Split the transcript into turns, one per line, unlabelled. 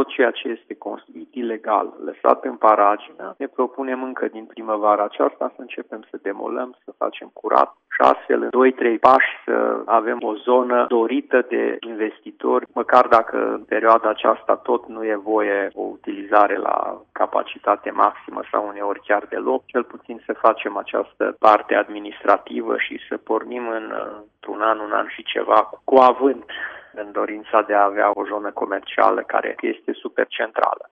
tot ceea ce este construit ilegal, lăsat în paragină, ne propunem încă din primăvara aceasta să începem să demolăm, să facem curat și astfel în 2-3 pași să avem o zonă dorită de investitori, măcar dacă în perioada aceasta tot nu e voie o utilizare la capacitate maximă sau uneori chiar deloc, cel puțin să facem această parte administrativă și să pornim într-un an și ceva cu avânt în dorința de a avea o zonă comercială care este super centrală.